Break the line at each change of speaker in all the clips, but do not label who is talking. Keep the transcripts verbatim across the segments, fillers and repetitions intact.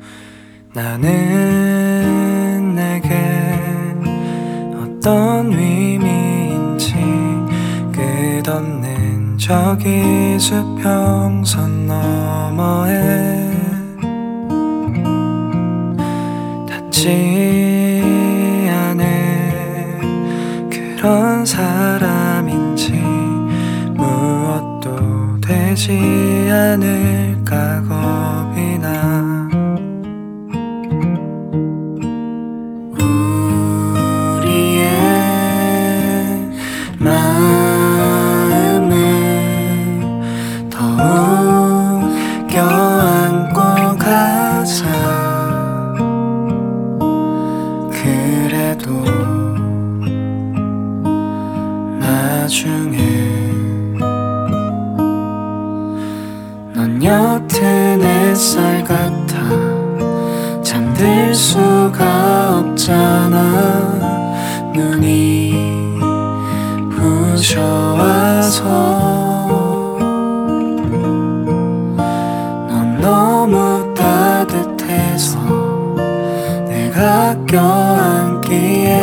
나는 내게 어떤 의미인지 끝없는 저기 수평선 너머에 닿지 않은 그런 사람인지 무엇도 되지 않을까 겁이 나. 옅은 햇살 같아 잠들 수가 없잖아. 눈이 부셔와서 넌 너무 따뜻해서 내가 껴안기에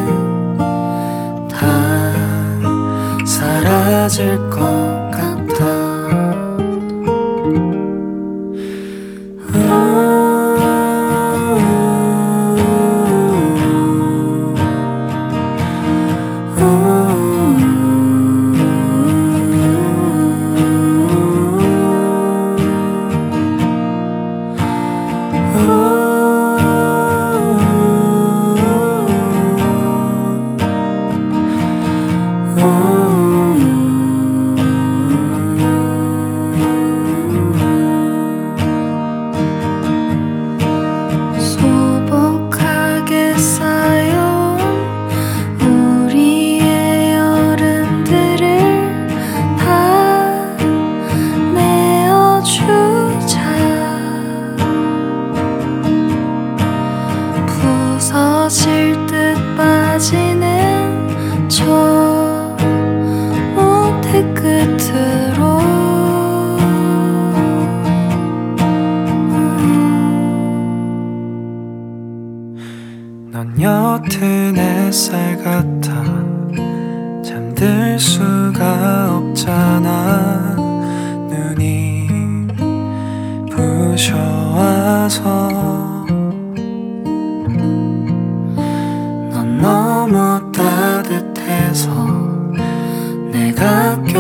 다 사라질 것 같아. 부서질 듯 빠지는 저 모태 끝으로 넌 옅은 햇살 같아 잠들 수가 없잖아. 눈이 부셔와서 너무 따뜻해서 내가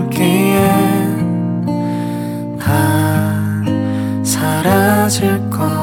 껴안기에 다 사라질 것